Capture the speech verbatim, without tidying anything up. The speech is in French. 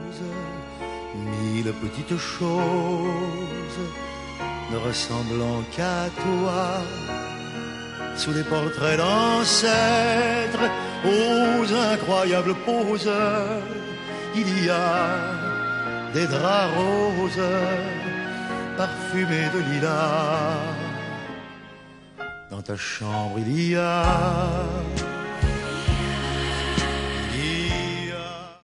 mille petites choses ne ressemblant qu'à toi, sous des portraits d'ancêtres aux incroyables poses, il y a des draps roses parfumés de lilas. Dans ta chambre il y a